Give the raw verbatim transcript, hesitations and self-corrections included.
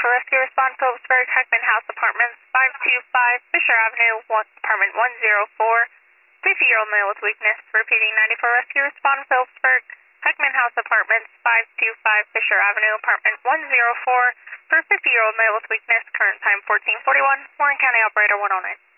for rescue response, Phillipsburg, Heckman House Apartments, five two five Fisher Avenue, one, apartment one zero four. fifty-year-old male with weakness. Repeating, ninety-four rescue response, Phillipsburg, Heckman House Apartments, five two five Fisher Avenue, apartment one zero four. For fifty-year-old male with weakness, current time fourteen forty-one. Warren County Operator one oh nine.